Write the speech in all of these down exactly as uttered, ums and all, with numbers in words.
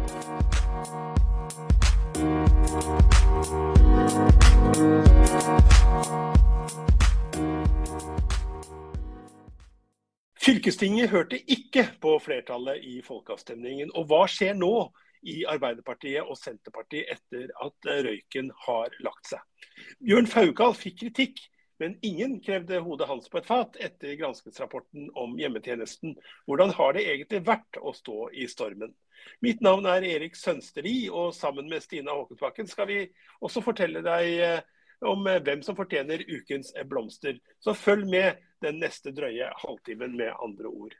Fylkestinget hørte ikke på flertallet i folkeavstemningen, og hva skjer nå i Arbeiderpartiet og Senterpartiet etter at røyken har lagt seg? Bjørn Faukal fikk kritikk, men ingen krevde hodet hans på et fat etter granskningsrapporten om hjemmetjenesten. Hvordan har det egentlig vært å stå i stormen? Mitt navn er Erik Sønsteri, og sammen med Stina Håkensbakken skal vi også fortelle deg om hvem som fortjener ukens blomster. Så følg med den neste drøye halvtimen med andre ord.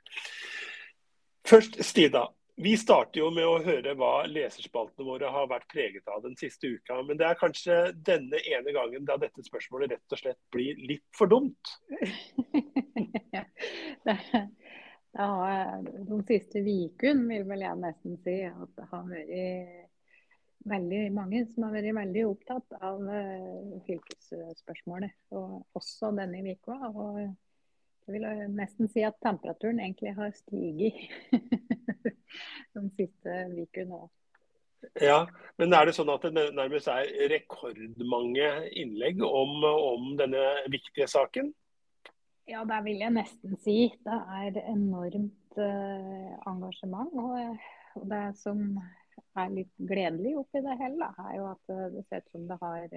Først, Stina. Vi starter jo med å høre hva leserspaltene våre har vært preget av den siste uka, men det er kanskje denne ene gangen da dette spørsmålet rett og slett blir litt for dumt. Ja, det, det har, de siste vikene vil vel jeg nesten si at det har vært veldig mange som har vært veldig opptatt av uh, fylkesspørsmålet, og også denne vika. Og jeg vil nesten si at temperaturen egentlig har stiget de siste vikene. Ja, men er det sånn at det nærmest er rekordmange innlegg om, om denne viktige saken? Ja, det vil jeg nesten si. Det er enormt uh, engasjement, og, og det som er litt gledelig oppi det hele, er jo at det ser ut som det har,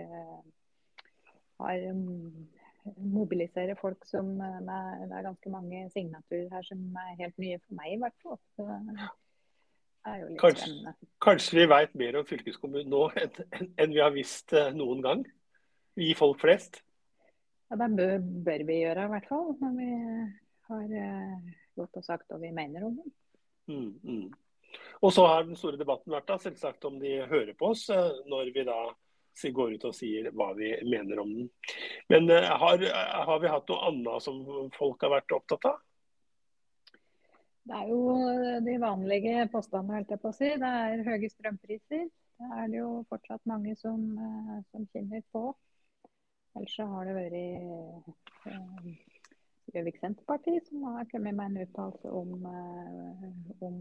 har mobiliserer folk som, det er ganske mange signaturer her som er helt nye for meg i hvert fall. Så det er jo litt kanskje, spennende. Kanskje vi vet mer om fylkeskommunen nå enn, enn vi har visst noen gang, vi folk flest? Ja, det bør, bør vi gjøre i hvert fall, når vi har gått og sagt hva vi mener om det. Mm, mm. Og så har den store debatten vært da, selvsagt om de hører på oss når vi da går ut og sier hva vi mener om den. Men har, har vi hatt noe annet som folk har vært opptatt av? Det er jo de vanlige påstandene, helt jeg på å si. Det er høye strømpriser. Det er det jo fortsatt mange som, som kjenner på. Ellers så har det vært eh, Gjøvik Senterparti som har kommet med en uttalelse om, om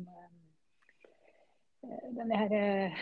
denne her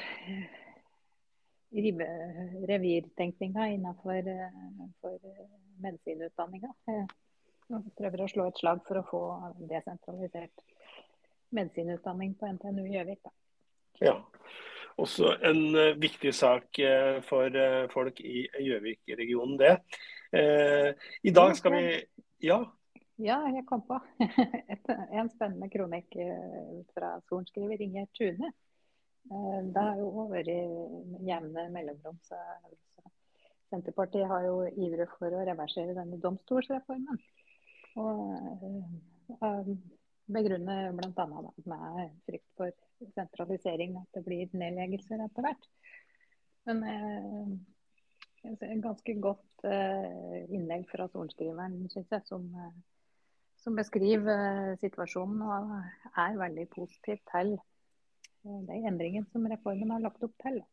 rive, revirtenkninga innenfor for medisinutdanninga. Jeg prøver å slå et slag for å få desentralisert medisinutdanning på N T N U Gjøvik. Da. Ja, også en uh, viktig sak uh, for uh, folk i Gjøvik-regionen det. Uh, I dag skal vi... Ja? Ja, jeg kom på et, en spennende kronikk fra sorenskriver Inger Tune. Det har jo vært jevne mellomrom, så Senterpartiet har jo ivret for å reversere denne domstolsreformen. Og begrunner blant annet med frykt for sentralisering, at det blir nedleggelser etter hvert. Men en ganske godt innlegg fra sorenskriveren, synes jeg, som, som beskriver situasjonen og er veldig positiv til de endringene som reformen har lagt opp til.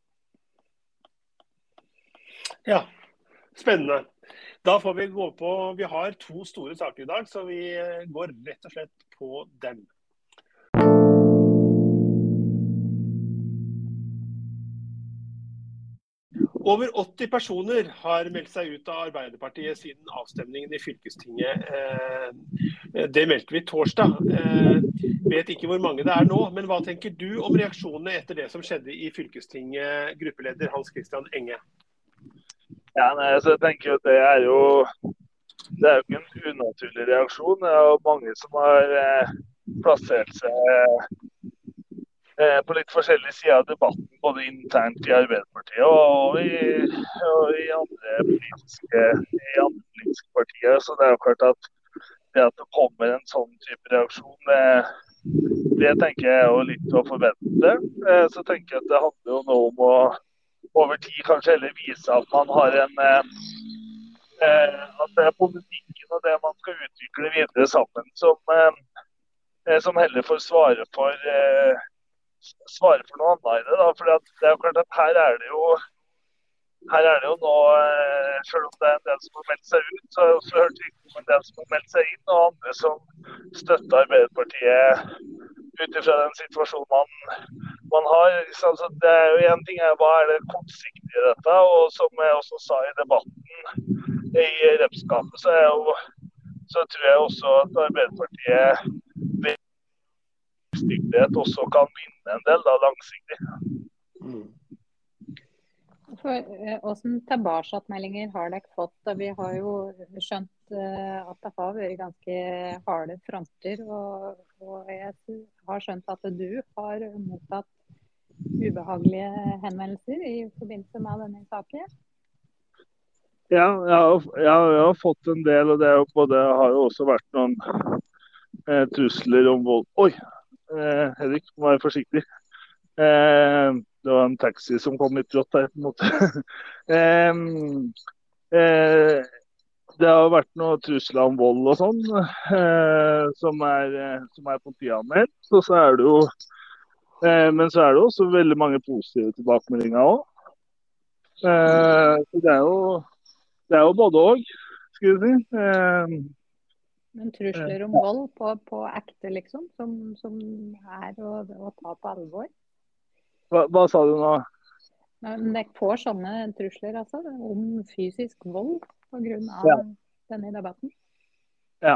Ja, spennende. Da får vi gå på, vi har to store saker i dag, så vi går rett og slett på dem. Over åtti personer har meldt seg ut av Arbeiderpartiet siden avstemningen i fylkestinget. Det meldte vi torsdag. Vet ikke hvor mange det er nå, men hva tenker du om reaksjonene etter det som skjedde i fylkestinget, gruppeleder Hans Christian Enge? Ja, nei, altså, jeg tenker at det er jo det er jo ikke en unaturlig reaksjon. Det er jo mange som har eh, plassert seg eh, på litt forskjellige sider av debatten, både internt i Arbeiderpartiet og i, og i andre politiske, i andre politiske partier. Så det er jo klart at det at det kommer en sånn type reaksjon, det, det tenker jeg er jo litt å forvente. Eh, så tenker jeg at det handler jo nå om å over tid kanskje heller vise at man har en eh, at det er politikken og det man skal utvikle videre sammen som, eh, som heller får svare for eh, svare for noe annet i det da, for det er jo klart at her er det jo her er det jo nå, eh, selv om det er en del som har meldt seg ut, så har jeg også hørt riktig om en del som har meldt seg inn, og andre som støtter Arbeiderpartiet ut ifra den situasjonen man man har, altså det er jo en ting er hva er det kortsiktige i dette, og som jeg også sa i debatten i representantskapet, så, er jo, så tror jeg også at Arbeiderpartiet ved styggelighet også kan vinne en del da, langsiktig. Mm. For, hvordan tilbakemeldinger har dere fått? Vi har jo skjønt at det har vært ganske harde fronter, og, og jeg har skjønt at du har mottatt ubehagelige henvendelser i forbindelse med denne saken. Ja, jeg har, jeg har, jeg har fått en del, og det er jo både, har jo også vært noen eh, trusler om vold. Oi, eh, Henrik, må være forsiktig. Eh, det var en taxi som kom litt brått her, på en måte. eh, eh, det har vært noen trusler om vold og sånn, eh, som er, som er politianmeldt. Og så er det jo, eh, men så er det også veldig mange positive tilbakemeldinger også. Eh, så det er jo, det er jo både og, skal vi si. Eh, men trusler om vold på, på ekte, liksom, som, som er å, å ta på alvor? Hva, hva sa du nå? Men dere får sånne trusler altså, om fysisk vold på grunn av ja. denne debatten? Ja.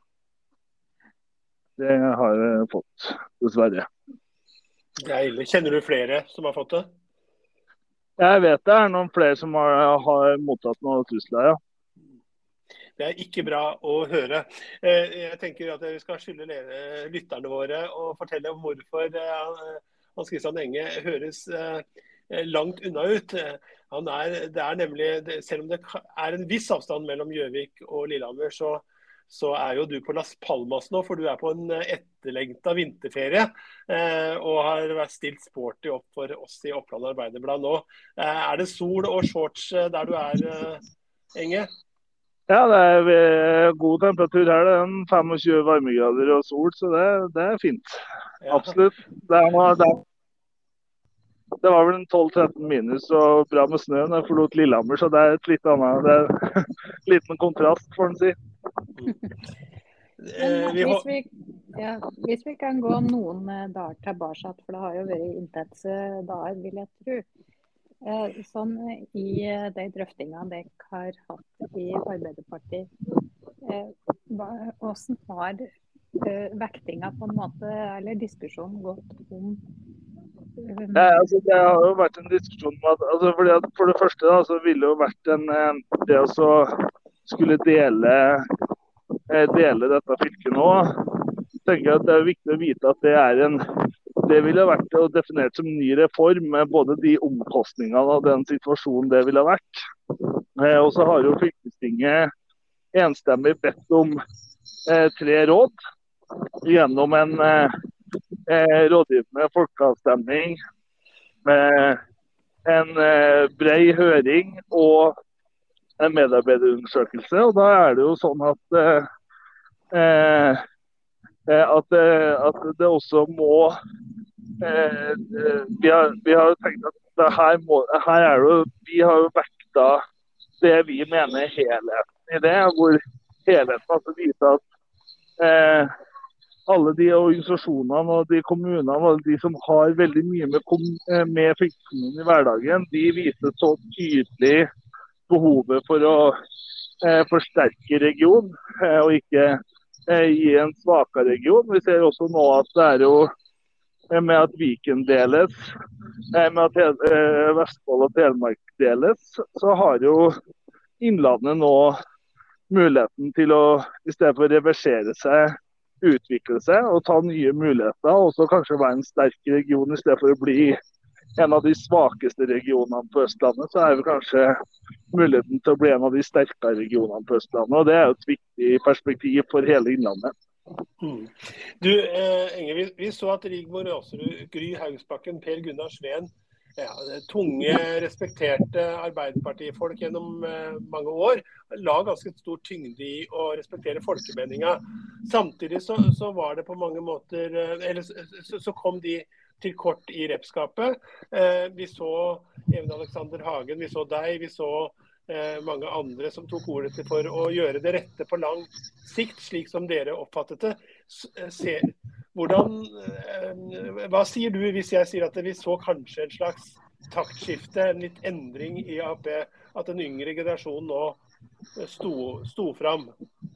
Det har jeg fått, dessverre. Det er ille. Kjenner du flere som har fått det? Jeg vet det er noen flere som har, har mottatt noen trusler, ja. Det er ikke bra å høre. Jeg tenker at vi skal skylde lytterne våre og fortelle om hvorfor Hans Christian Enge høres langt unna ut. Han er, det er nemlig, selv om det er en viss avstand mellom Gjøvik og Lillehammer, så, så er jo du på Las Palmas nå, for du er på en etterlengtet vinterferie og har vært stilt sporty opp for oss i Oppland Arbeiderblad nå. Er det sol og shorts der du er, Enge? Ja, det er god temperatur her. Det er en tjuefem varmegrader og sol, så det, det er fint. Ja. Absolutt. Det, er noe, det, er, det var vel en tolv tretten minus og bra med snø når jeg forlot Lillehammer, så det er et litt annet, det er en liten kontrast, får man si. Men hvis vi, ja, hvis vi kan gå noen dager tilbake, for det har jo vært intense dager, vil jeg tro. Sånn i de drøftingene dere har hatt i Arbeiderpartiet, hvordan har vektinga på en måte, eller diskusjonen gått om? Ja, altså, det har jo vært en diskusjon om at, altså, fordi at for det første da, så ville det jo vært en, det å så skulle dele, dele dette fylket nå. Jeg tenker at det er viktig å vite at det er en Det ville vært definert som en ny reform med både de omkostningene og den situasjonen det ville vært. Eh, og så har jo fylkestinget enstemmig bedt om eh, tre råd gjennom en eh, rådgivende folkeavstemning med en eh, bred høring og en medarbeiderundersøkelse. Og da er det jo sånn at, eh, at, at det også må Eh, vi, har, vi har tenkt at det her, må, her er det, vi har jo vekta det vi mener er helheten i det, hvor helheten altså viser at eh, alle de organisasjonene og de kommunene og de som har veldig mye med, med fylkeskommunen i hverdagen, de viser så tydelig behovet for å eh, forsterke regionen eh, og ikke eh, gi en svakere region. Vi ser også nå at det er jo med at Viken deles, med at Vestfold og Telemark deles, så har jo Innlandet nå muligheten til å, i stedet for å reversere seg, utvikle seg og ta nye muligheter, og så kanskje være en sterk region i stedet for å bli en av de svakeste regionene på Østlandet, så er det kanskje muligheten til å bli en av de sterkere regionene på Østlandet, og det er jo et viktig perspektiv for hele Innlandet. Mm. Du, eh, Enge, vi, vi så at Rigmor Aasrud, Gry Haugsbakken, Per Gunnar Sveen, ja, tunge, respekterte Arbeiderpartifolk gjennom eh, mange år, la ganske stor tyngde i å respektere folkemeninga. Samtidig så, så var det på mange måter, eh, eller så, så kom de til kort i repskapet. Eh, vi så Even Alexander Hagen, vi så deg, vi så Eh, mange andre som tok ordet til for å gjøre det rette på lang sikt, slik som dere oppfattet det. Se, hvordan, hva sier du hvis jeg sier at vi så kanskje en slags taktskifte, en litt endring i A P, at den yngre generasjonen nå sto, sto fram?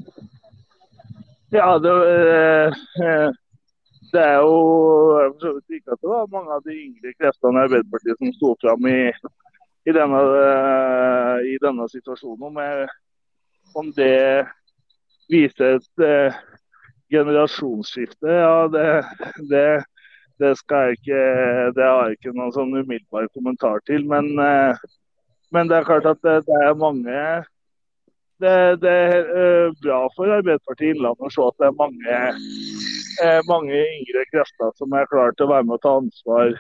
Ja, det, eh, det er jo jeg forstår ikke at det var mange av de yngre kreftene i Arbeiderpartiet som sto fram i, i, denne, i denne situasjonen. Om, jeg, om det viser et eh, generasjonsskifte, ja, det, det, det skal jeg ikke, det har jeg ikke noen sånn umiddelbar kommentar til, men, eh, men det er klart at det, det er mange, det, det er eh, bra for Arbeiderpartiet Innlandet å se at det er mange, eh, mange yngre krefter som er klare til å være med å ta ansvar,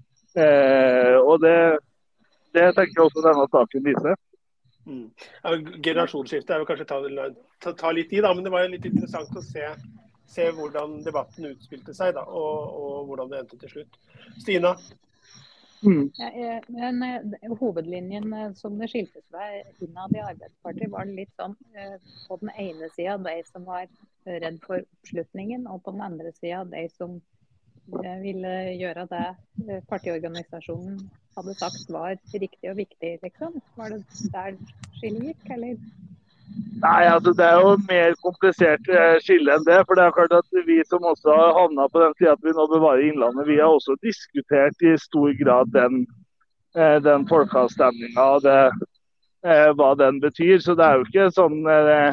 eh, og det, det tenker jeg også denne saken viser. Mm. Ja, generasjonsskiftet er jo kanskje ta, ta, ta litt i, da, men det var litt interessant å se, se hvordan debatten utspilte seg, da, og, og hvordan det endte til slutt. Stina? Mm. Ja, men hovedlinjen som det skilte seg innad i Arbeiderpartiet, var det litt sånn på den ene siden de som var redd for oppslutningen, og på den andre siden de som ville gjøre det partiorganisasjonen hadde sagt var riktig og viktig, liksom. Var det der skillet gikk, eller? Nei, altså det er jo mer komplisert skille enn det, for det er klart at vi som også har havnet på den siden at vi nå bevarer Innlandet, vi har også diskutert i stor grad den, den folkeavstemningen og det, hva den betyr, så det er jo ikke sånn,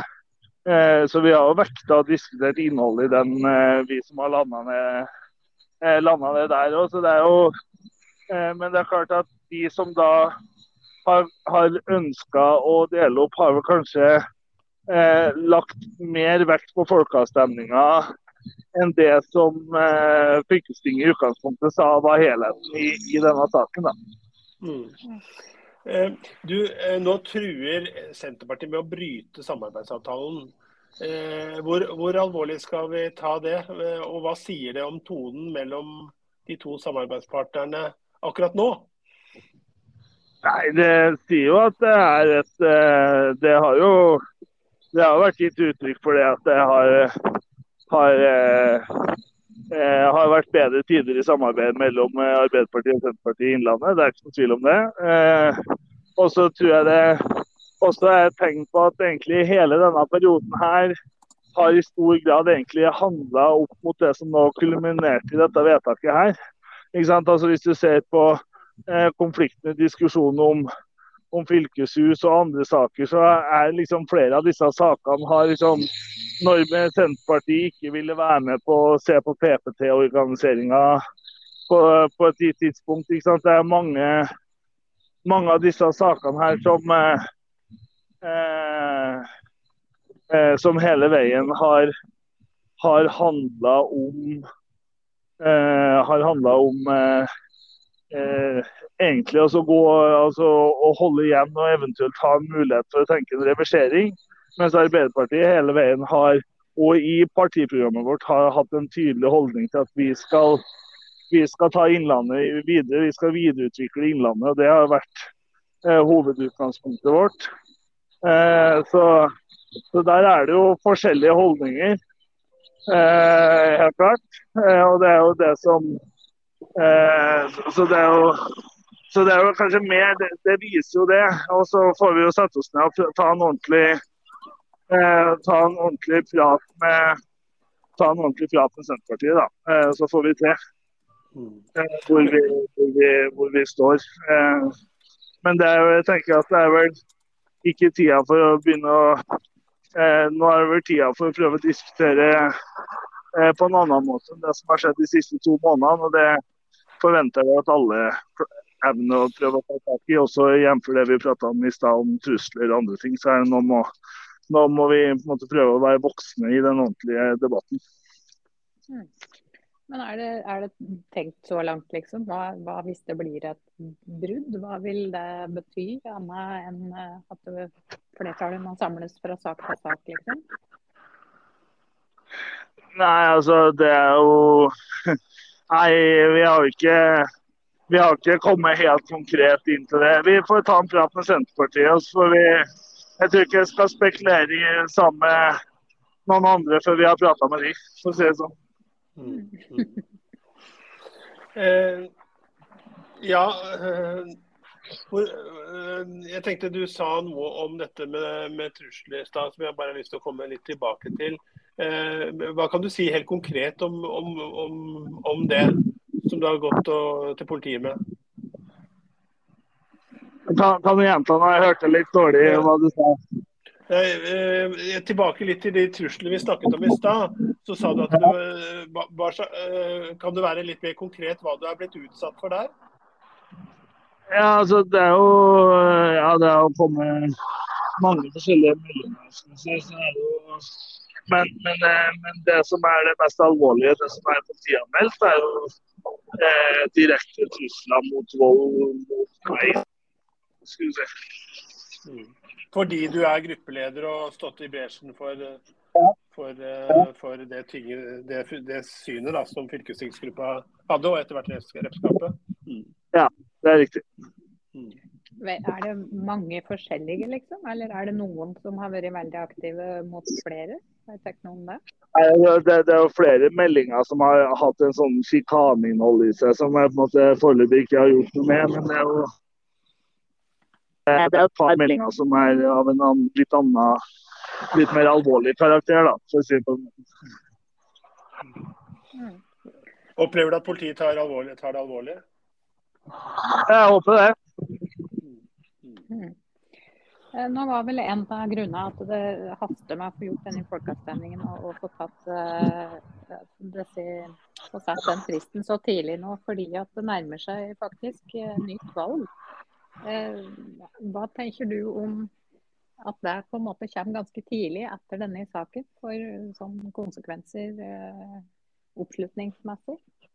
så vi har jo vektet og diskutert innholdet i den, vi som har landet ned, landet ned der også, så det er jo, men det er klart at de som da har, har ønsket å dele opp, har vel kanskje eh, lagt mer vekt på folkeavstemninger enn det som eh, fylkestinget i utgangspunktet sa var helheten i, i denne saken. Da. Mm. Eh, du, eh, nå truer Senterpartiet med å bryte samarbeidsavtalen. Eh, hvor, hvor alvorlig skal vi ta det, eh, og hva sier det om tonen mellom de to samarbeidspartnerne akkurat nå? Nei, det sier jo at det er et, det har jo, det har vært gitt uttrykk for det at det har, har, har vært bedre tider i samarbeid mellom Arbeiderpartiet og Senterpartiet i Innlandet, det er ikke noen tvil om det. Og så tror jeg det også er et tegn på at egentlig hele denne perioden her har i stor grad egentlig handlet opp mot det som nå kulminerte i dette vedtaket her. Ikke sant? Altså hvis du ser på konfliktene, diskusjonen om, om fylkeshus og andre saker, så er liksom flere av disse sakene har liksom, når Senterpartiet ikke ville være med på å se på P P T-organiseringen på, på et gitt tidspunkt, ikke sant? Det er mange, mange av disse sakene her som, eh, eh, som hele veien har, har handlet om, eh, har handlet om eh, Eh, egentlig altså gå, altså, å holde igjen og eventuelt ha en mulighet for å tenke en reversering, mens Arbeiderpartiet hele veien har, og i partiprogrammet vårt, har hatt en tydelig holdning til at vi skal, vi skal ta Innlandet videre, vi skal videreutvikle Innlandet, og det har vært eh, hovedutgangspunktet vårt. Eh, så, så der er det jo forskjellige holdninger, eh, helt klart, eh, og det er jo det som Eh, så, det er jo, så det er jo kanskje mer, det, det viser jo det, og så får vi jo sette oss ned og ta en ordentlig, eh, ta en ordentlig prat med, ta en ordentlig prat med Senterpartiet da, eh, så får vi se eh, hvor, vi, hvor, vi, hvor vi står. Eh, men det er jo, jeg tenker at det er vel ikke tida for å begynne å, eh, nå er det vel tida for å prøve å diskutere på en annen måte enn det som har skjedd de siste to månedene, og det forventer jeg at alle evner å prøve å ta tak i, også jevnfor det vi pratet om i sted om trusler og andre ting, så er det nå må, nå må vi på en måte prøve å være voksne i den ordentlige debatten. Mm. Men er det, er det tenkt så langt, liksom? Hva, hva hvis det blir et brudd? Hva vil det bety, annet enn at flertallet må samles fra sak til sak, liksom? Nei, altså det er jo Nei, vi har ikke Vi har ikke kommet helt konkret inn til det. Vi får ta en prat med Senterpartiet, og så får vi Jeg tror ikke jeg skal spekulere sammen med noen andre før vi har pratet med dem, for å si det sånn. Mm. Mm. Eh, ja, eh, hvor, eh, jeg tenkte du sa noe om dette med, med trusler i stad, som jeg bare har lyst til å komme litt tilbake til. Eh, hva kan du si helt konkret om, om, om, om det som du har gått og, til politiet med? Kan, kan du gjenta når jeg hørte litt dårlig hva du sa? Eh, eh, tilbake litt til de truslene vi snakket om i stad. Så sa du at du, eh, ba, eh, kan du være litt mer konkret hva du er blitt utsatt for der? Ja, altså det er jo ja, det er å komme mange forskjellige meldinger. Så er det jo, men, men, men det som er det mest alvorlige, det som er politianmeldt, er jo eh, direkte trusler mot vold mot meg. Skulle vi si. Mm. Fordi du er gruppeleder og stått i bresjen for, for, for det, det, det synet da, som fylkestingsgruppa hadde, og etter hvert representantskapet. Mm. Ja, det er riktig. Mm. Er det mange forskjellige, liksom? Eller er det noen som har vært veldig aktive mot flere? Har jeg tenkt noe om det? Det, det er jo flere meldinger som har hatt en sånn sjikaneinnhold i seg, som jeg på en måte foreløpig ikke har gjort noe med. Men det er jo det er et par meldinger som er av en annen, litt annen, litt mer alvorlig karakter, da, for å si det på den måten. Mm. Opplever du at politiet tar, alvorlig, tar det alvorlig? Jeg håper det. Mm. Nå var vel en av grunnene at det haster med å få gjort denne folkeavstemningen og, og få tatt uh, disse, få satt den fristen så tidlig nå, fordi at det nærmer seg faktisk uh, nytt valg. Uh, hva tenker du om at det på en måte kommer ganske tidlig etter denne saken for sånn konsekvenser uh, oppslutningsmessig?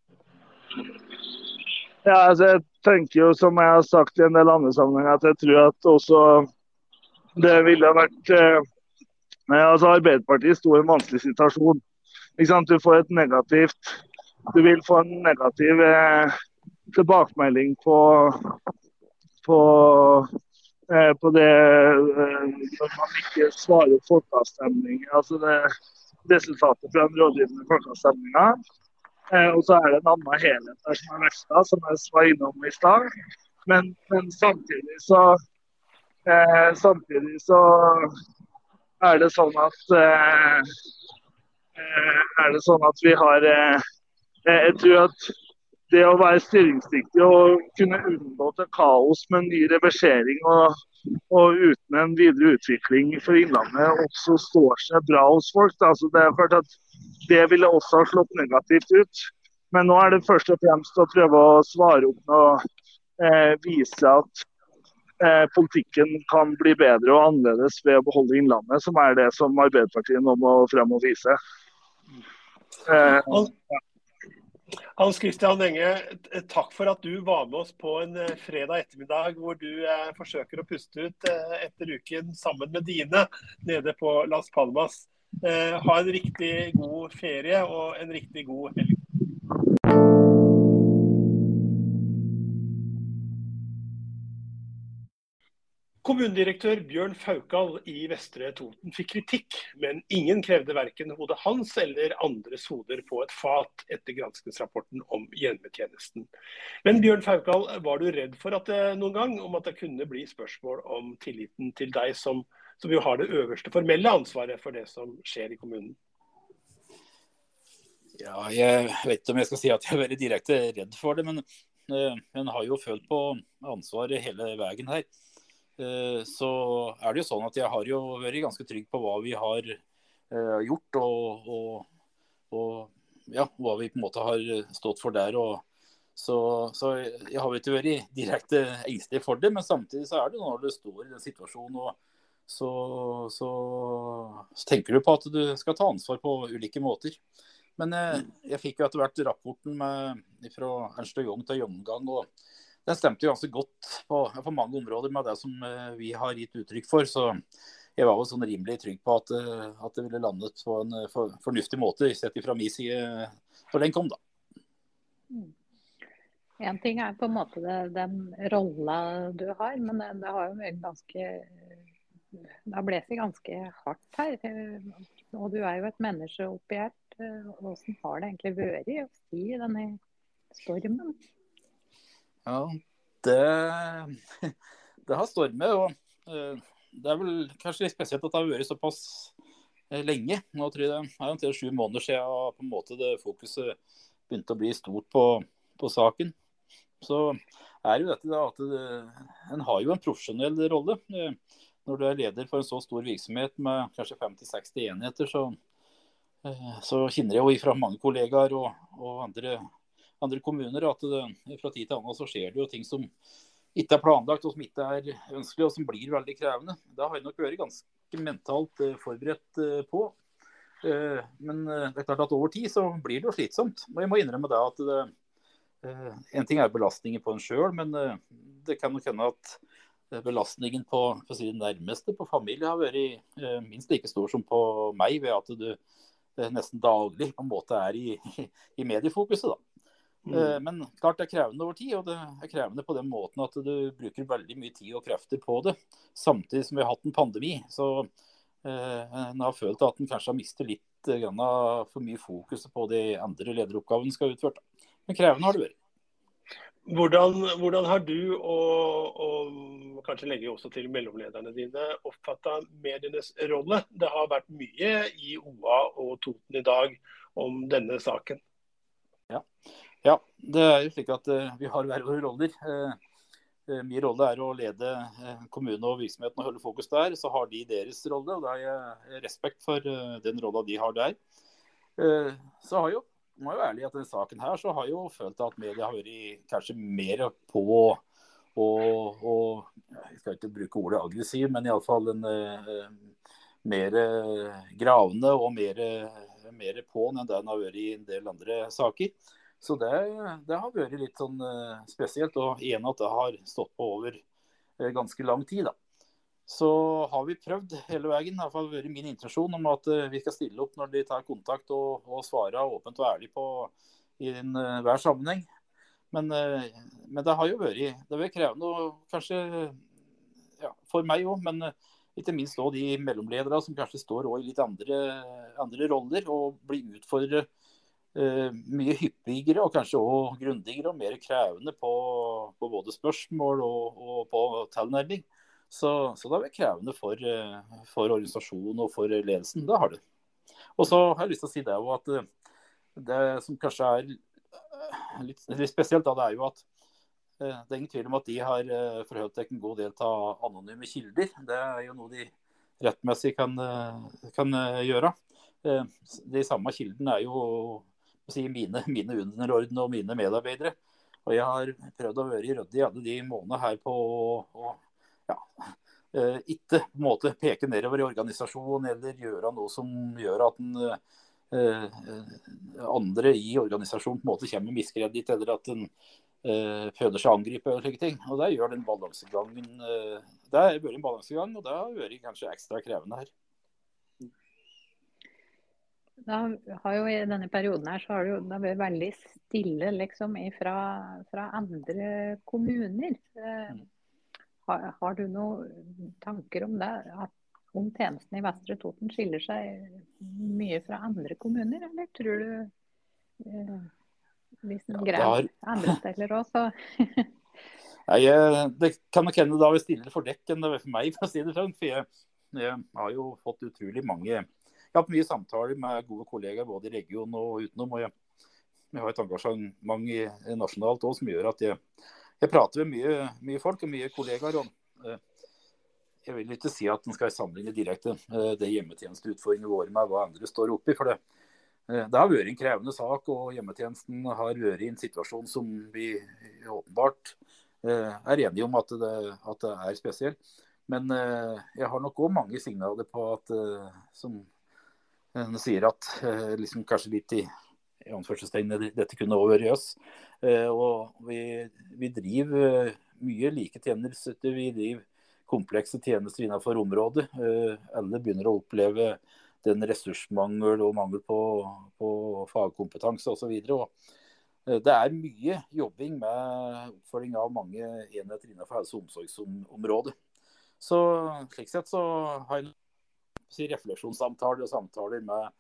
Ja, altså jeg tenker jo, som jeg har sagt i en del andre sammenhenger, at jeg tror at også det ville ha vært eh, altså Arbeiderpartiet sto i en vanskelig situasjon. Ikke sant? Du får et negativt Du vil få en negativ eh, tilbakemelding på på, eh, på det eh, når man ikke svarer folkeavstemning. Altså det resultatet fra den rådgivende folkeavstemningen. Eh, og så er det en annen helhet der som er versta, som jeg var innom i stad. Men, men samtidig så Eh, samtidig så er det sånn at eh, er det sånn at vi har eh, jeg tror at det å være styringsdyktig og kunne unngå til kaos med en ny reversering og, og uten en videre utvikling for Innlandet også står seg bra hos folk. Altså, det er klart at det ville også ha slått negativt ut. Men nå er det først og fremst å prøve å svare opp og eh, vise at Eh, politikken kan bli bedre og annerledes ved å beholde Innlandet, som er det som Arbeiderpartiet nå må frem og vise. Eh, ja. Hans Christian Enge, takk for at du var med oss på en fredag ettermiddag hvor du eh, forsøker å puste ut eh, etter uken sammen med dine nede på Las Palmas. Eh, ha en riktig god ferie og en riktig god helg. Kommunedirektør Bjørn Faukal i Vestre Toten fikk kritikk, men ingen krevde verken hodet hans eller andres hoder på et fat etter granskningsrapporten om hjemmetjenesten. Men Bjørn Faukal, var du redd for at det noen gang om at det kunne bli spørsmål om tilliten til deg som, som jo har det øverste formelle ansvaret for det som skjer i kommunen? Ja, jeg vet ikke om jeg skal si at jeg er veldig direkte redd for det, men uh, jeg har jo følt på ansvaret hele veien her. Så er det jo sånn at jeg har jo vært ganske trygg på hva vi har uh, gjort og, og, og ja, hva vi på en måte har stått for der. Og, så, så jeg har ikke vært direkte engstelig for det, men samtidig så er det når du står i den situasjonen og så, så, så tenker du på at du skal ta ansvar på ulike måter. Men uh, jeg fikk jo etter hvert rapporten med, fra Ernst og Young til gjennomgang, og den stemte jo ganske godt på, på mange områder med det som uh, vi har gitt uttrykk for, så jeg var jo sånn rimelig trygg på at, uh, at det ville landet på en uh, for, fornuftig måte, sett fra min side for den kom da. Mm. En ting er på en måte det, den rolla du har, men det, det har jo vært ganske, det har blåst ganske hardt her, og du er jo et menneske oppi her, Hvordan har det egentlig vært å sti i denne stormen? Ja, det, det har stormet, og det er vel kanskje litt spesielt at det har vært såpass lenge. Nå tror jeg det er omtrent sju måneder siden på en måte det fokuset begynte å bli stort på, på saken. Så er jo dette da at det, en har jo en profesjonell rolle. Når du er leder for en så stor virksomhet med kanskje femti til seksti enheter, så, så kjenner jeg jo fra mange kollegaer og, og andre, andre kommuner at det, fra tid til annen så skjer det jo ting som ikke er planlagt og som ikke er ønskelig og som blir veldig krevende. Da har jeg nok vært ganske mentalt forberedt på. Men det er klart at over tid så blir det jo slitsomt. Og jeg må innrømme det at det, en ting er belastningen på en selv, men det kan nok hende at belastningen på, på sin nærmeste, på familie, har vært eh, minst like stor som på meg, ved at du eh, nesten daglig på en måte er i, i, i mediefokuset. Da. Mm. Eh, men klart det er krevende over tid, og det er krevende på den måten at du bruker veldig mye tid og krefter på det. Samtidig som vi har hatt en pandemi, så eh, en har følt at en kanskje har mistet litt eh, grann for mye fokus på de andre lederoppgavene skal utført. Men krevende har det vært. Hvordan, hvordan har du, og, og kanskje legger også til mellomlederne dine, oppfattet medienes rolle? Det har vært mye i O A og Toten i dag om denne saken. Ja, ja det er jo slik at uh, vi har hver våre roller. Uh, uh, min rolle er å lede uh, kommunen og virksomheten og holde fokus der. Så har de deres rolle, og da har jeg respekt for uh, den rollen de har der. Uh, så har jo Jeg må jo ærlig at denne saken her, så har jeg jo følt at media har vært kanskje mer på og, og jeg skal ikke bruke ordet aggressiv, men i alle fall en uh, mer gravende og mer, mer på'n enn det den har vært i en del andre saker. Så det, det har vært litt sånn uh, spesielt, og igjen at det har stått på over uh, ganske lang tid da. Så har vi prøvd hele veien, i hvert fall vært min intensjon om at vi skal stille opp når de tar kontakt og, og svare åpent og ærlig på i en, uh, hver sammenheng. Men, uh, men det har jo vært, det har vært krevende, og kanskje ja, for meg også, men uh, ikke minst også de mellomledere som kanskje står også i litt andre, andre roller og blir utfordret uh, mye hyppigere og kanskje også grundigere og mer krevende på, på både spørsmål og, og på tilnærming. Så, så det er krevende for, for organisasjonen og for ledelsen. Det har det. Og så har jeg lyst til å si det jo at det som kanskje er litt, litt spesielt, da, det er jo at det er ingen tvil om at de har forholdt seg en god del av anonyme kilder. Det er jo noe de rettmessig kan, kan gjøre. De samme kildene er jo si, mine, mine underordnede og mine medarbeidere. Og jeg har prøvd å være ryddig i alle de månedene her på å Ja, eh, ikke på en måte peke nedover i organisasjonen eller gjøre noe som gjør at den, eh, andre i organisasjonen på en måte kommer med miskreditt eller at den eh, føler seg angripet og slike ting. Og det gjør den balansegangen. Eh, det har vært en balansegang, og det har vært kanskje ekstra krevende her. Da har jo I denne perioden her så har det jo det har vært veldig stille liksom fra, fra andre kommuner. Eh, Har, har du noen tanker om det? At om tjenesten I Vestre Toten skiller seg mye fra andre kommuner, eller tror du eh, hvis den greier andre steder også? Nei, det kan nok hende da vi stiller for dekk enn det er for meg, for å si det sånn. For jeg, jeg har jo fått utrolig mange Jeg har hatt mye samtaler med gode kollegaer både I regionen og utenom. Og jeg, jeg har et engasjement nasjonalt også som gjør at jeg Jeg prater med mye, mye folk og mye kollegaer om. Eh, jeg vil ikke si at den skal sammenligne direkte eh, det hjemmetjenesteutfordringen våre med hva andre står oppe I. For det, eh, det har vært en krevende sak, og hjemmetjenesten har vært I en situasjon som vi åpenbart eh, er enige om at det, at det er spesielt. Men eh, jeg har nok også mange signaler på at eh, som en sier at eh, liksom kanskje litt I I anførselstegn, dette kunne også være oss. Eh, og vi, vi driver mye like tjenester, vi driver komplekse tjenester innenfor området. Eh, alle begynner å oppleve den ressursmangel og mangel på, på fagkompetanse og så videre. Og, eh, det er mye jobbing med oppfølging av mange enheter innenfor helse- og omsorgsområdet. Så slik sett så har jeg refleksjonssamtaler og samtaler med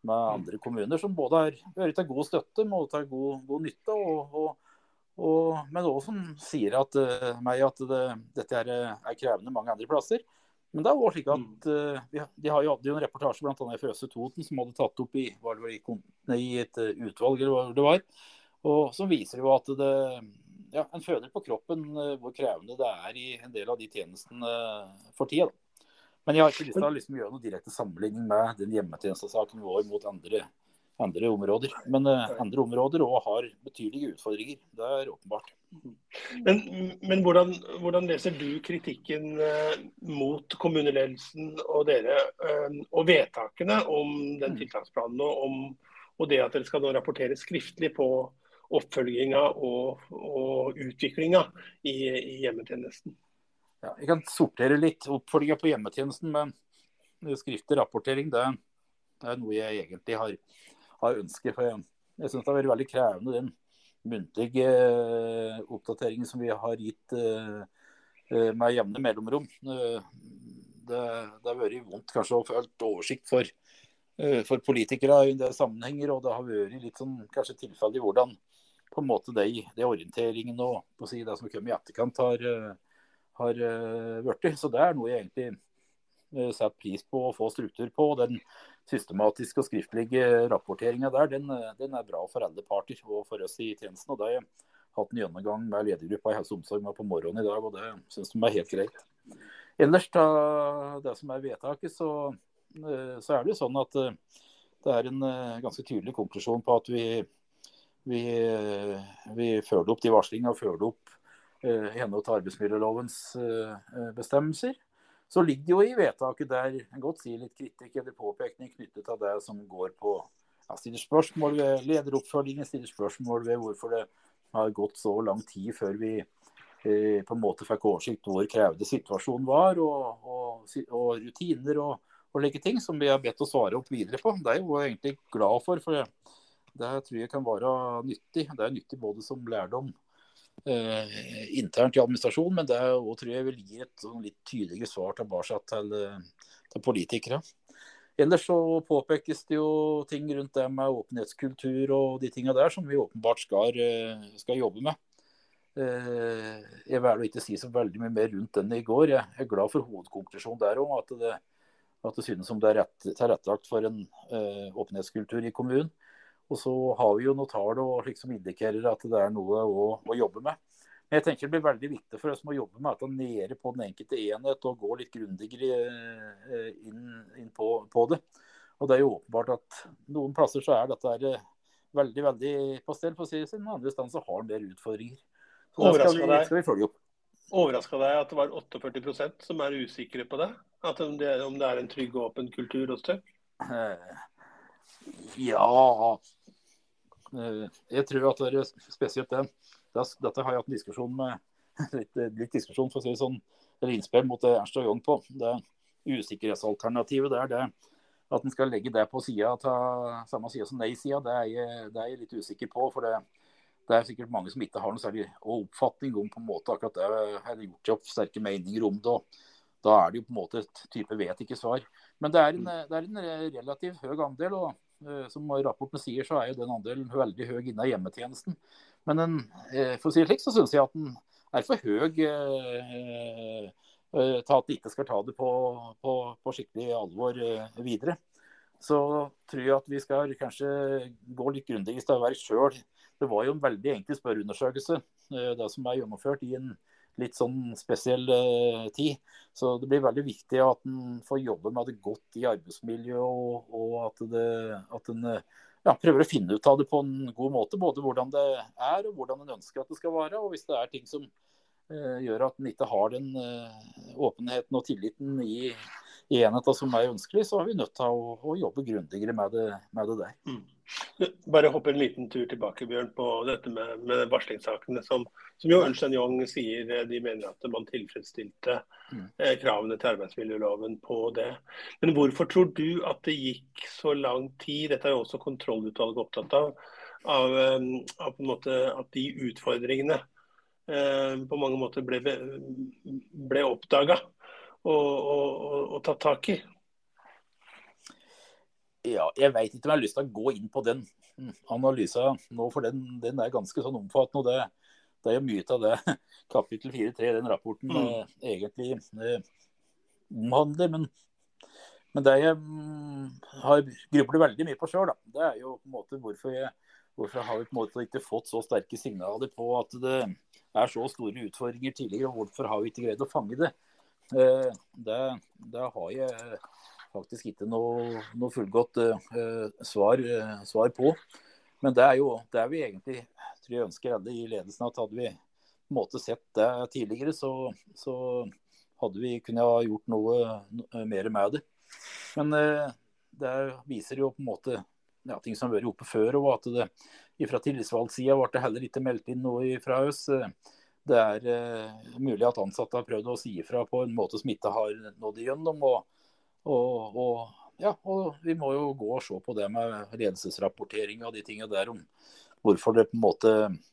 med andre kommuner, som både har vært til god støtte, både til god, god nytte, og, og, og, men også som sier at, uh, meg at det, dette er, er krevende mange andre plasser. Men det er også slik at uh, vi, de har jo hatt en reportasje blant annet i Østre Toten som hadde tatt opp i, var det i, i et uh, utvalg, eller hva det var, og som viser jo at det, ja, en føler på kroppen uh, hvor krevende det er i en del av de tjenestene uh, for tida. Men jeg har ikke lyst til å liksom gjøre noe direkte sammenligning med den hjemmetjenestesaken vår mot andre, andre områder. Men uh, andre områder også har betydelige utfordringer. Det er åpenbart. Men, men hvordan, hvordan leser du kritikken uh, mot kommuneledelsen og dere, uh, og vedtakene om den tiltaksplanen, og, om, og det at dere skal nå rapportere skriftlig på oppfølginga og, og utviklinga i, i hjemmetjenesten? Ja, jeg kan sortere litt. Oppfølginga på hjemmetjenesten med skriftlig rapportering, det, det er noe jeg egentlig har, har ønsket. For jeg, jeg synes det har vært veldig krevende, den muntlige eh, oppdateringen som vi har gitt eh, med jevne mellomrom. Eh, det, det har vært vondt kanskje å få oversikt for, eh, for politikere i en del sammenhenger, og det har vært litt sånn kanskje tilfeldig hvordan på en måte de, de orienteringen og på å si, det som kommer i etterkant har har uh, vært. Så det er noe jeg egentlig uh, setter pris på å få struktur på. Den systematiske og skriftlige rapporteringen der, den, den er bra for alle parter og for oss i tjenesten. Og det har jeg hatt en gjennomgang med ledergruppa i helse og omsorg med på morgenen i dag, og det synes de er helt greit. Ellers da, det som er vedtaket, så, uh, så er det jo sånn at uh, det er en uh, ganske tydelig konklusjon på at vi, vi, uh, vi følger opp de varslingene og følger opp i henhold til arbeidsmiljølovens bestemmelser. Så ligger det jo i vedtaket der en godt sier litt kritikk eller påpekning knyttet til det som går på ja, stiller spørsmål ved lederoppfølgingen, stiller spørsmål ved hvorfor det har gått så lang tid før vi eh, på en måte fikk oversikt hvor krevende situasjonen var, og, og, og rutiner og, og like ting som vi har bedt å svare opp videre på. Det er jo egentlig glad for, for det, det tror jeg kan være nyttig. Det er nyttig både som lærdom Uh, internt i administrasjonen, men det er også, tror jeg vil gi et sånn litt tydeligere svar tilbake til, til politikere. Ellers så påpekes det jo ting rundt det med åpenhetskultur og de tingene der som vi åpenbart skal, skal jobbe med. Uh, jeg vil ikke si så veldig mye mer rundt den i går. Jeg er glad for hovedkonklusjonen der om at det, at det synes som det er rett, tilrettelagt for en uh, åpenhetskultur i kommunen. Og så har vi jo noen tall og slik som indikerer at det er noe å, å jobbe med. Men jeg tenker det blir veldig viktig for oss å jobbe med at det er nede på den enkelte enhet og gå litt grundigere inn, inn på, på det. Og det er jo åpenbart at noen plasser så er dette er veldig, veldig på stell for å si det, men andre steder så har det mer utfordringer. Så da skal vi, skal vi følge opp. Overrasket deg at det var førtiåtte prosent som er usikre på det? At om det, om det er en trygg og åpen kultur hos deg? Ja, jeg tror at det er spesielt det. Dette har jeg hatt en diskusjon med litt, litt diskusjon for å si sånn, eller innspill mot Ernst og Young på. Det usikkerhetsalternativet det er det at en skal legge det på siden til samme side som nei-siden. Det er jeg, det er jeg litt usikker på, for det, det er sikkert mange som ikke har noe særlig oppfatning om på en måte akkurat det. Jeg har gjort seg opp sterke meninger om det, og da er det jo på en måte et type vet ikke svar. Men det er en, det er en relativt høy andel, og uh, som rapporten sier, så er jo den andelen veldig høy innen hjemmetjenesten. Men den, uh, for å si det slik, så synes jeg at den er for høy uh, uh, til at de ikke skal ta det på, på, på skikkelig alvor uh, videre. Så tror jeg at vi skal kanskje gå litt grundig i stedet selv. Det var jo en veldig enkel spørreundersøkelse, uh, det som er gjennomført i en litt sånn spesiell uh, tid. Så det blir veldig viktig at en får jobbe med det godt i arbeidsmiljø, og, og at, det, at en ja, prøver å finne ut av det på en god måte, både hvordan det er og hvordan en ønsker at det skal være. Og hvis det er ting som uh, gjør at en ikke har den uh, åpenheten og tilliten i, i enheten som er ønskelig, så er vi nødt til å, å jobbe grundigere med det, med det der. Mm. Bare hoppe en liten tur tilbake, Bjørn, på dette med, med varslingssakene, som, som jo Ernst og Young sier de mener at man tilfredsstilte mm. eh, kravene til arbeidsmiljøloven på det. Men hvorfor tror du at det gikk så lang tid? Dette er jo også kontrollutvalget opptatt av, av, av på en måte at de utfordringene eh, på mange måter ble, ble oppdaget og, og, og, og tatt tak i. Ja, jeg vet ikke om jeg har lyst til å gå inn på den analysen nå, for den, den er ganske sånn omfattende. Og det, det er jo mye av det kapittel fire tre i den rapporten mm. eh, egentlig eh, omhandler. Men, men det jeg mm, har grublet veldig mye på selv, da, det er jo på en måte hvorfor, jeg, hvorfor har vi på en måte ikke fått så sterke signaler på at det er så store utfordringer tidligere, og hvorfor har vi ikke greid å fange det. Eh, det, det har jeg faktisk ikke noe, noe fullgodt uh, svar, uh, svar på. Men det er jo det er vi egentlig, tror jeg ønsker alle i ledelsen, at hadde vi på en måte sett det tidligere, så, så hadde vi kunnet ha gjort noe, noe mer med det. Men uh, det viser jo på en måte ja, ting som har vært oppe før, og at det fra tillitsvalgssiden ble det heller ikke meldt inn noe fra oss. Det er uh, mulig at ansatte har prøvd å si ifra på en måte som ikke har nådd igjennom, og Og, og, ja, og vi må jo gå og se på det med ledelsesrapportering og de tingene der om hvorfor det på en måte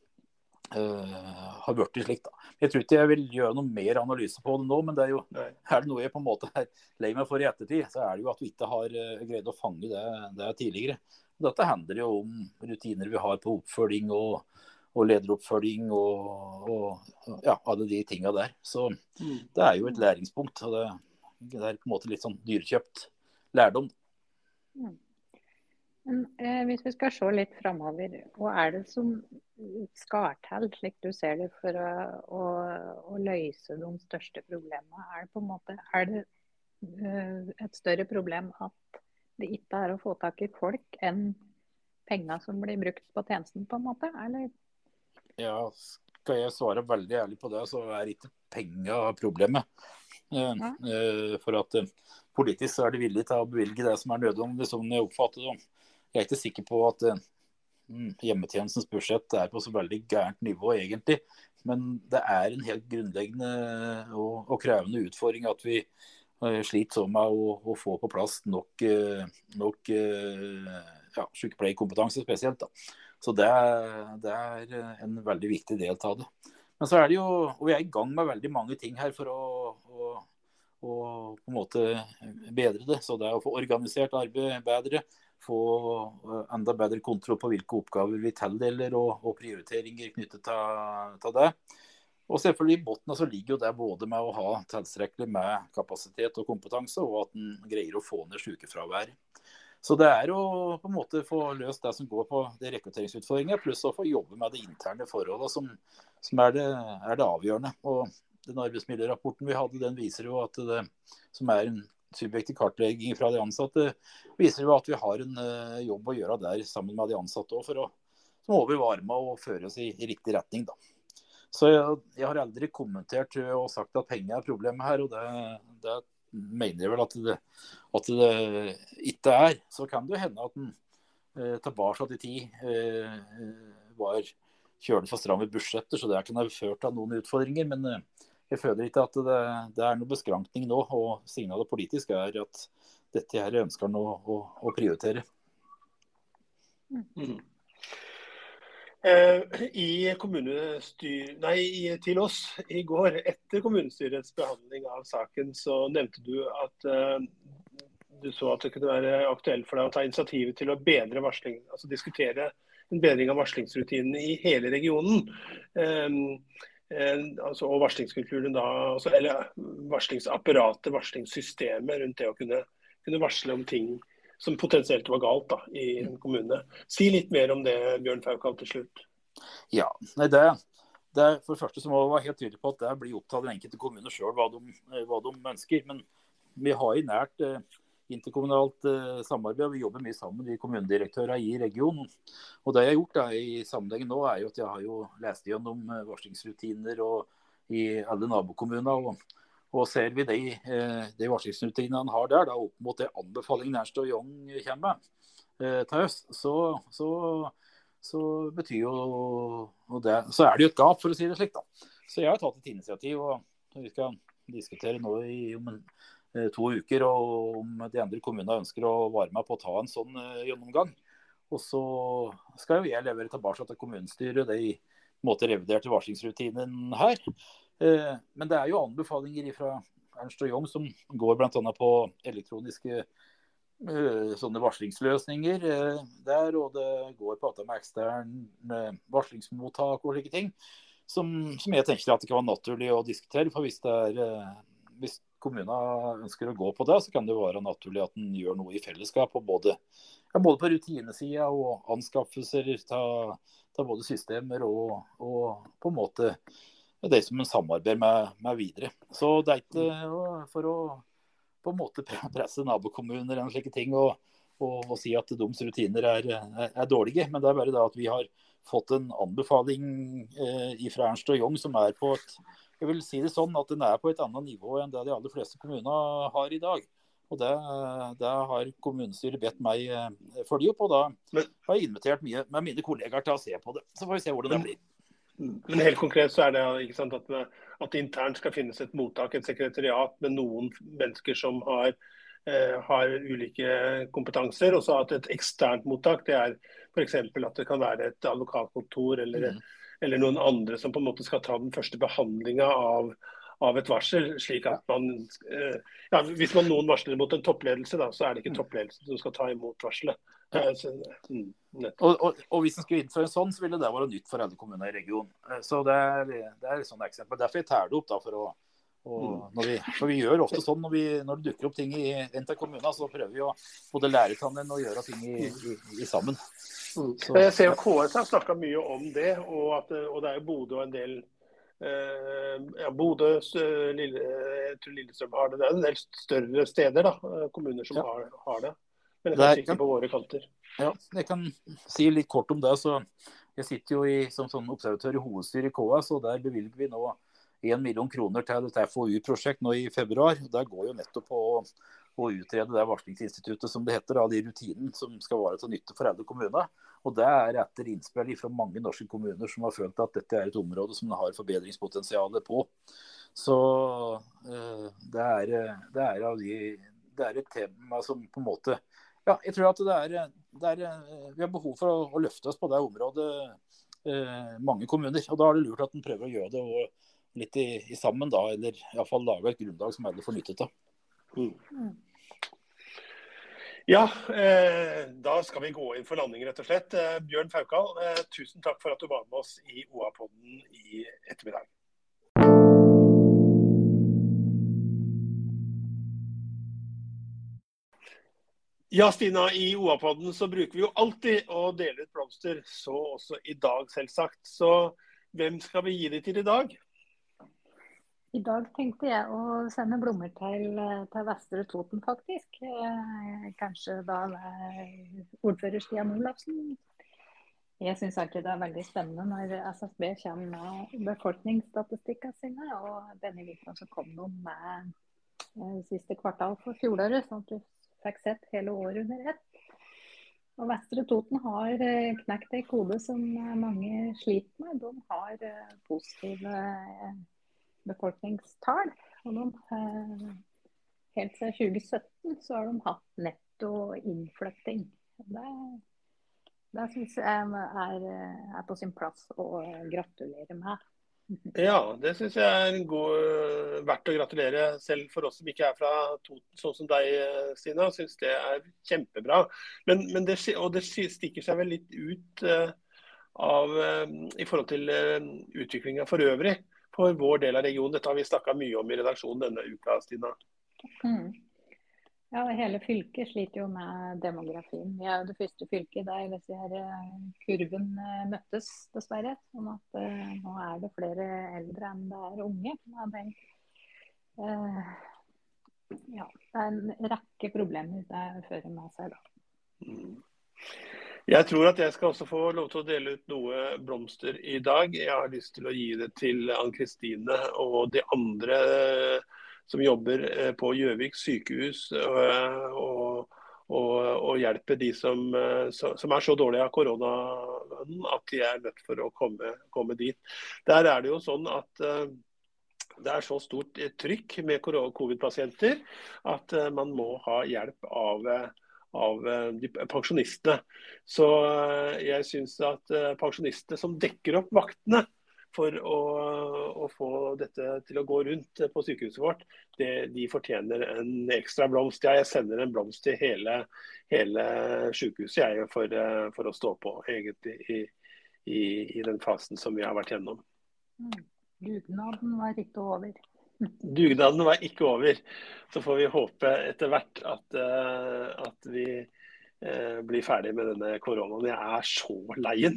uh, har vært slik. Da. Jeg tror ikke jeg vil gjøre noe mer analyse på det nå, men det er jo er det noe jeg på en måte er lei meg for i ettertid, så er det jo at vi ikke har uh, greid å fange det, det tidligere. Og dette handler jo om rutiner vi har på oppfølging og, og lederoppfølging og, og ja, alle de tingene der. Så det er jo et læringspunkt, og det Det er på en måte litt sånn dyrekjøpt lærdom. Mm. Men, eh, hvis vi skal se litt fremover, hva er det som skal til, slik du ser det, for å, å, å løse de største problemene? Er det på en måte er det, uh, et større problem at det ikke er å få tak i folk enn penger som blir brukt på tjenesten, på en måte? Eller? Ja, skal jeg svare veldig ærlig på det, så er ikke penger problemet. Ja. For at politisk så er det villig til å bevilge det som er nødvendig, som jeg oppfatter det. Jeg er ikke sikker på at mm, hjemmetjenestens budsjett er på så veldig gærent nivå egentlig, men det er en helt grunnleggende og, og krevende utfordring at vi sliter med å, å få på plass nok, nok ja, sykepleierkompetanse spesielt. Da. Så det, det er en veldig viktig del av det. Men så er det jo, og vi er i gang med veldig mange ting her for å, å, å på en måte bedre det. Så det er å få organisert arbeid bedre, få enda bedre kontroll på hvilke oppgaver vi tildeler og, og prioriteringer knyttet til, til det. Og selvfølgelig i botten så ligger jo det både med å ha tilstrekkelig med kapasitet og kompetanse, og at en greier å få ned sykefraværet. Så det er å på en måte få løst det som går på de rekrutteringsutfordringene, pluss å få jobbe med de interne forholdene som, som er, det, er det avgjørende. Og den arbeidsmiljørapporten vi hadde, den viser jo at det, som er en subjektiv kartlegging fra de ansatte, viser jo at vi har en uh, jobb å gjøre der sammen med de ansatte også, for å som må vi være med og føre oss i, i riktig retning. Da. Så jeg, jeg har aldri kommentert og sagt at penger er problemet her, og det, det mener jeg vel at det, at det ikke er. Så kan det jo hende at den eh, tilbake i tid eh, var kjølet for stramme budsjetter, så det kan ha ført av noen utfordringer, men eh, jeg føler ikke at det, det er noe beskrankning nå, og signalet politisk er at dette her ønsker nå å, å prioritere. Mm. I kommunestyr, nei, til oss i går, etter kommunestyrets behandling av saken, så nevnte du at uh, du så at det kunne være aktuelt for deg å ta initiativet til å bedre varsling, altså diskutere en bedring av varslingsrutinene i hele regionen. Um, um, altså, og varslingskulturen da, altså, eller varslingsapparatet, varslingssystemet rundt det å kunne, kunne varsle om ting som potensielt var galt da, i en kommune. Si litt mer om det, Bjørn Faukal, til slutt. Ja, nei, det, det for det første så må vi være helt tydelig på at det blir opp til den enkelte kommune selv hva de, hva de ønsker. Men vi har i nært eh, interkommunalt eh, samarbeid, og vi jobber mye sammen med kommunedirektører i regionen. Og det jeg har gjort da, i sammenhengen nå er jo at jeg har jo lest gjennom varslingsrutiner og, i alle nabokommuner. og Og ser vi de, de varslingsrutinene han har der, da, opp mot det anbefalingen Ernst og Young kommer med eh, til oss, så, så, så betyr jo det, så er det jo et gap, for å si det slik. Da. Så jeg har tatt et initiativ, og vi skal diskutere nå i om en, to uker, og om de andre kommunene ønsker å være med på å ta en sånn eh, gjennomgang. Og så skal jo jeg levere tilbake til kommunestyret de måte reviderte varslingsrutinen her. Men det er jo anbefalinger fra Ernst og Young som går blant annet på elektroniske sånne varslingsløsninger der, og det går på at det med ekstern varslingsmottak og slike ting, som, som jeg tenker at det kan være naturlig å diskutere. For hvis, det er, hvis kommunen ønsker å gå på det, så kan det være naturlig at den gjør noe i fellesskap, og både, ja, både på rutinesida og anskaffelser av, av både systemer og, og på en måte det som en samarbeider med, med videre. Så det er ikke for å på en måte presse nabokommuner og slike ting, og, og, og si at deres rutiner er, er, er dårlige. Men det er bare det at vi har fått en anbefaling eh, fra Ernst og Young som er på et, jeg vil si det sånn, at den er på et annet nivå enn det de aller fleste kommuner har i dag. Og det, det har kommunestyret bedt meg følge opp, og da har jeg invitert mye med mine kollegaer til å se på det. Så får vi se hvordan det blir. Men helt konkret så er det ikke sant, at, at det internt skal finnes et mottak, et sekretariat med noen mennesker som har, eh, har ulike kompetanser, og så at et eksternt mottak, det er for eksempel at det kan være et advokatkontor eller, mm. eller noen andre som på en måte skal ta den første behandlingen av, av et varsel, slik at man, eh, ja, hvis man noen varsler mot en toppledelse, da, så er det ikke toppledelsen som skal ta imot varselet. Ja. Så, mm, og, og, og hvis man skulle innføre en sånn, så ville det være nytt for alle kommuner i regionen. Så det er, det er et sånt eksempel. Derfor jeg tær det opp da, for å, og, mm. når, vi, når vi gjør ofte sånn, når, vi, når det dukker opp ting i en av kommunene, så prøver vi å både lære sammen og gjøre ting i, i, i sammen. Mm. Så, jeg ser jo K S har snakket mye om det, og, at, og det er jo Bodø og en del eh, ja, Bodø, Lille, jeg tror Lillestrøm har det. Det er en del større steder, da, kommuner som ja. har, har det. Men det er ikke på våre kanter. Ja, jeg kan si litt kort om det. Så jeg sitter jo i, som sånn observatør i hovedstyret i K S, og der bevilger vi nå en million kroner til et F O U-prosjekt nå i februar. Der går jo nettopp på å, å utrede det varslingsinstituttet som det heter, av de rutinen som skal være til nytte for alle kommuner. Og det er etter innspill fra mange norske kommuner som har følt at dette er et område som det har forbedringspotensial på. Så uh, det, er, det, er av de, det er et tema som på en måte Ja, jeg tror at det er, det er, vi har behov for å, å løfte oss på det området, eh, mange kommuner. Og da er det lurt at en prøver å gjøre det og litt i, i sammen, da, eller i hvert fall lage et grunnlag som alle får nyttet av. Mm. Ja, eh, da skal vi gå inn for landing, rett og slett. Eh, Bjørn Faukal, eh, tusen takk for at du var med oss i O A-podden i ettermiddag. Ja, Stina, i O A-podden så bruker vi jo alltid å dele ut blomster, så også i dag selvsagt. Så hvem skal vi gi det til i dag? I dag tenkte jeg å sende blommer til, til Vestre Toten, faktisk. Kanskje da ordfører Stian Olafsen. Jeg synes alltid det er veldig spennende når S S B kommer med befolkningsstatistikker sine, og denne uken så kom de med siste kvartal for fjoråret, sånn at du fikk sett hele året under ett. Og Vestre Toten har knekt en kode som mange sliter med. De har positive befolkningstall. Og de, helt siden tjue sytten så har de hatt netto innflytting. Det, det synes jeg er, er på sin plass å gratulere med. Ja, det synes jeg er god, verdt å gratulere, selv for oss som ikke er fra Toten, sånn som deg, Stina. Jeg synes det er kjempebra. Men, men det, og det stikker seg vel litt ut uh, av, uh, i forhold til uh, utviklingen for øvrig, for vår del av regionen. Dette har vi snakket mye om i redaksjonen denne uka, Stina. Mm. Ja, hele fylket sliter jo med demografien. Vi er jo det første fylket der disse her kurven møttes, dessverre. Sånn at uh, nå er det flere eldre enn det er unge. Det, uh, ja, det er en rekke problemer det fører med seg da. Mm. Jeg tror at jeg skal også få lov til å dele ut noe blomster i dag. Jeg har lyst til å gi det til Ann-Kristine og de andre som jobber på Gjøvik sykehus og, og, og hjelper de som, som er så dårlige av korona at de er nødt for å komme, komme dit. Der er det jo sånn at det er så stort trykk med covid-pasienter at man må ha hjelp av, av de pensjonistene. Så jeg synes at pensjonistene som dekker opp vaktene for å, å få dette til å gå rundt på sykehuset vårt, det, de fortjener en ekstra blomst. Ja, jeg sender en blomst til hele, hele sykehuset jeg, for, for å stå på egentlig i, i, i den fasen som vi har vært gjennom. Dugnaden var ikke over. Dugnaden var ikke over. Så får vi håpe etter hvert at, at vi bli ferdig med denne koronaen. Jeg er så leien.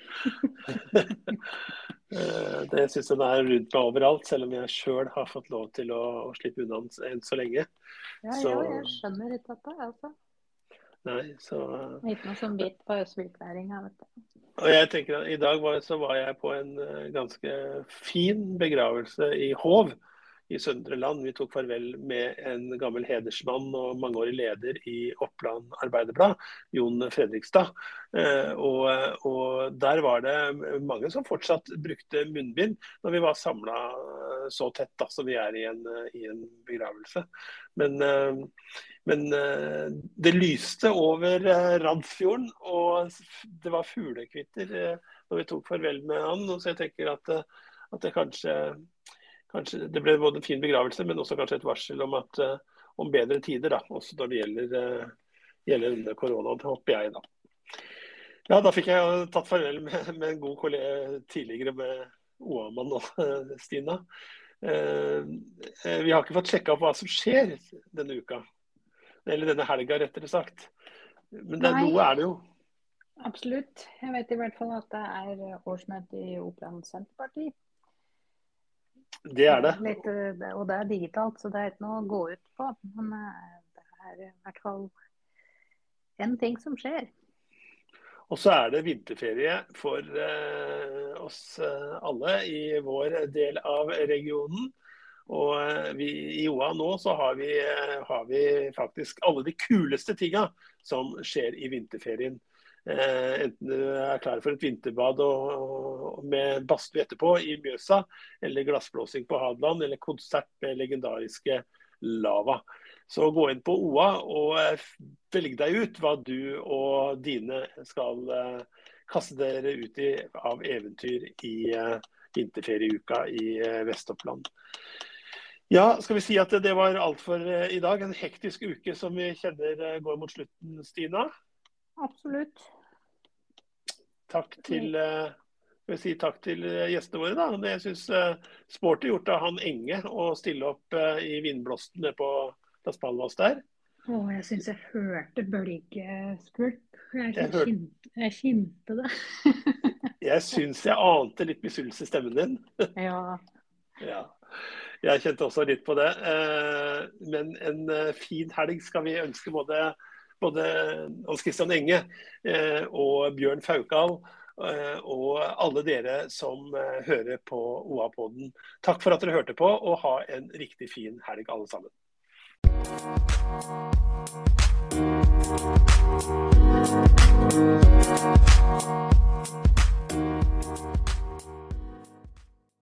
Det synes jeg er rundt meg overalt, selv om jeg selv har fått lov til å, å slippe unna enn så lenge. Ja, så... ja, jeg skjønner ikke dette, altså. Nei, så... Ikke noe som bit på østvikværinga, vet du. Og jeg tenker at i dag var, så var jeg på en ganske fin begravelse i Hov, i Søndre Land. Vi tok farvel med en gammel hedersmann og mangeårig leder i Oppland Arbeiderblad, Jon Fredrikstad. Eh, og, og der var det mange som fortsatt brukte munnbind når vi var samlet så tett da, som vi er i en, i en begravelse. Men, eh, men eh, det lyste over eh, Randsfjorden, og det var fuglekvitter eh, når vi tok farvel med han. Og så jeg tenker at, at det kanskje... Kanskje det ble både en fin begravelse, men også kanskje et varsel om, at, uh, om bedre tider, da, også når det gjelder, uh, gjelder denne koronaen, håper jeg. Da. Ja, da fikk jeg tatt farvel med, med en god kollega tidligere med Oaman og uh, Stina. Uh, vi har ikke fått sjekket opp hva som skjer denne uka, eller denne helga rettere sagt. Men det, noe er det jo. Absolutt. Jeg vet i hvert fall at det er årsmøte i Oppland Senterparti. Det er det. Litt, og det er digitalt, så det er ikke noe å gå ut på. Men det er i hvert fall en ting som skjer. Og så er det vinterferie for eh, oss alle i vår del av regionen. Og eh, vi, i O A nå så har vi, har vi faktisk alle de kuleste tinga som skjer i vinterferien. Eh, enten du er klar for et vinterbad og, og med badstue etterpå i Mjøsa, eller glassblåsing på Hadeland, eller konsert med legendariske Lava. Så gå inn på O A og eh, velg deg ut hva du og dine skal eh, kaste dere ut i av eventyr i eh, vinterferieuka i eh, Vest-Oppland. Ja, skal vi si at det, det var alt for eh, i dag. En hektisk uke som vi kjenner eh, går mot slutten, Stina. Absolutt. Takk til, jeg si, takk til gjestene våre. Da. Det jeg synes uh, sporty gjort av han Enge å stille opp uh, i vindblåsten på Las Palmas der. Å, jeg synes jeg hørte bølgeskvulp. Jeg, jeg, hør... jeg kjente det. Jeg synes jeg ante litt misunnelse i stemmen din. Ja. Ja. Jeg kjente også litt på det. Uh, men en uh, fin helg skal vi ønske både Både Hans Christian Enge eh, og Bjørn Faukal eh, og alle dere som eh, hører på O A-podden. Takk for at dere hørte på, og ha en riktig fin helg alle sammen.